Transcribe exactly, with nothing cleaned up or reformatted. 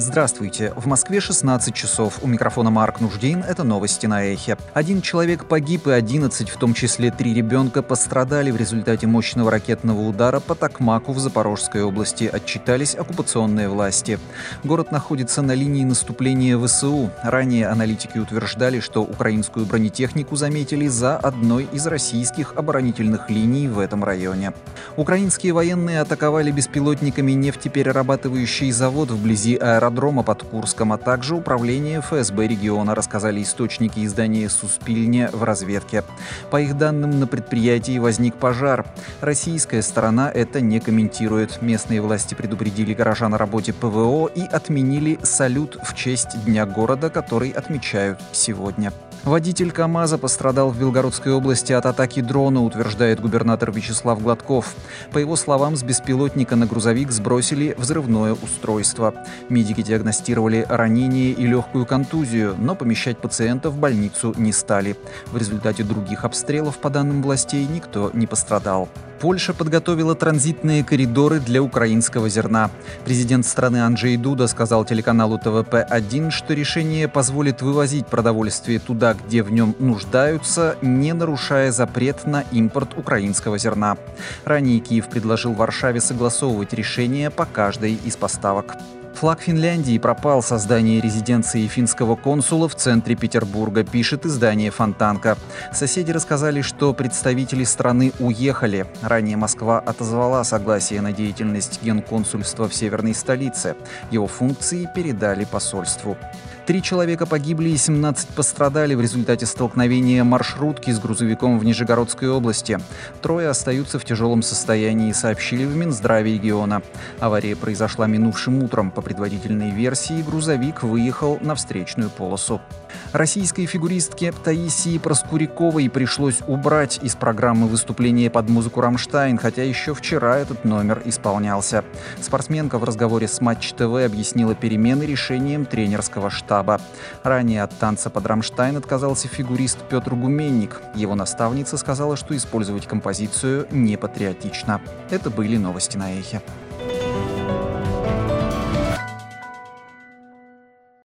Здравствуйте. В Москве шестнадцать часов. У микрофона Марк Нуждин. Это новости на Эхе. Один человек погиб и одиннадцать, в том числе три ребенка, пострадали в результате мощного ракетного удара по Токмаку в Запорожской области, отчитались оккупационные власти. Город находится на линии наступления ВСУ. Ранее аналитики утверждали, что украинскую бронетехнику заметили за одной из российских оборонительных линий в этом районе. Украинские военные атаковали беспилотниками нефтеперерабатывающий завод вблизи аэропорта аэродрома под Курском, а также управление эф эс бэ региона, рассказали источники издания «Суспильне» в разведке. По их данным, на предприятии возник пожар. Российская сторона это не комментирует. Местные власти предупредили горожан о работе пэ вэ о и отменили салют в честь Дня города, который отмечают сегодня. Водитель КАМАЗа пострадал в Белгородской области от атаки дрона, утверждает губернатор Вячеслав Гладков. По его словам, с беспилотника на грузовик сбросили взрывное устройство. Медики диагностировали ранение и легкую контузию, но помещать пациента в больницу не стали. В результате других обстрелов, по данным властей, никто не пострадал. Польша подготовила транзитные коридоры для украинского зерна. Президент страны Анджей Дуда сказал телеканалу тэ вэ пэ один, что решение позволит вывозить продовольствие туда, где в нем нуждаются, не нарушая запрет на импорт украинского зерна. Ранее Киев предложил Варшаве согласовывать решения по каждой из поставок. Флаг Финляндии пропал со здания резиденции финского консула в центре Петербурга, пишет издание «Фонтанка». Соседи рассказали, что представители страны уехали. Ранее Москва отозвала согласие на деятельность генконсульства в северной столице. Его функции передали посольству. Три человека погибли и семнадцать пострадали в результате столкновения маршрутки с грузовиком в Нижегородской области. Трое остаются в тяжелом состоянии, сообщили в Минздраве региона. Авария произошла минувшим утром. По предварительной версии, грузовик выехал на встречную полосу. Российской фигуристке Таисии Проскуряковой пришлось убрать из программы выступления под музыку «Рамштайн», хотя еще вчера этот номер исполнялся. Спортсменка в разговоре с Матч тэ вэ объяснила перемены решением тренерского штаба. Ранее от танца под «Рамштайн» отказался фигурист Петр Гуменник. Его наставница сказала, что использовать композицию не патриотично. Это были новости на Эхе.